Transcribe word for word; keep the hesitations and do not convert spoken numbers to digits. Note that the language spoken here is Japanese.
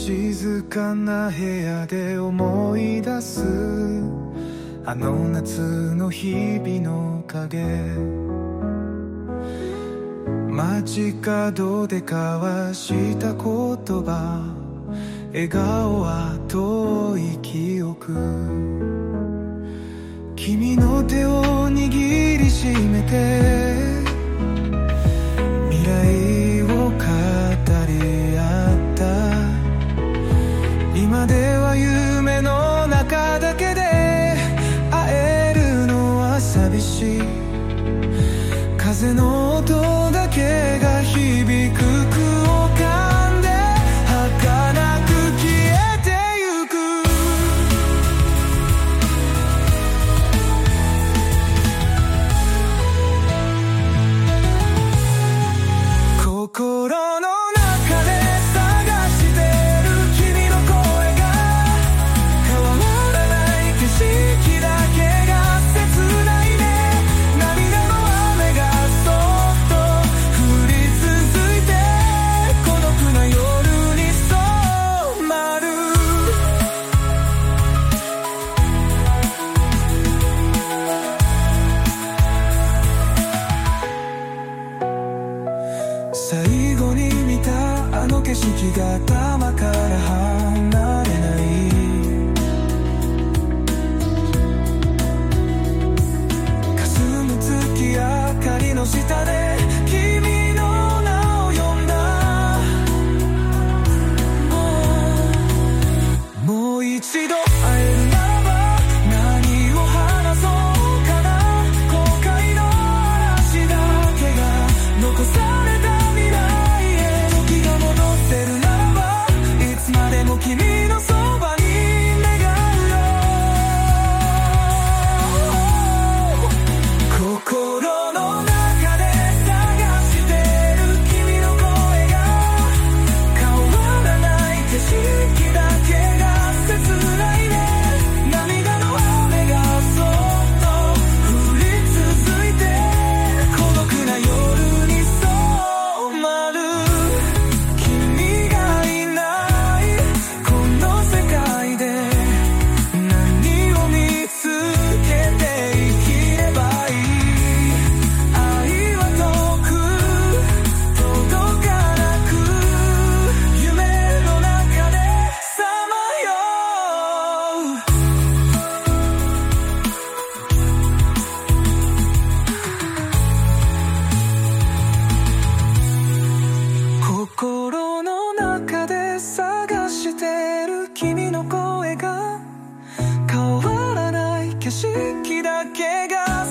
静かな部屋で思い出すあの夏の日々の影、街角で交わした言葉、笑顔は遠い記憶、君の手を握りしめて未来を語り合った。今では夢の中だけで会えるのは寂しい。風の音だけが響く空間で儚く消えてゆく。心の中で探してる君の声が変わらない景色だけが切ないね。涙の雨がそっと降り続いて孤独な夜に染まる。最後に見たあの景色が頭から離れない。霞む月明かりの下で君の名を呼んだ。もう一度会えるならば何を話そうかな。後悔の嵐だけが残された未来へ。時が戻せるならばいつまでも君のそばに願うよ。心の中で探してる君の声が変わらない景色だけが切ないね。涙の雨がそっと降り続いて孤独な夜に染まる。君がいないこの世界で何を見つけて生きればいい。愛は遠く届かなく夢の中でさまよう。心の中で探してる君の声が変わらない景色だけが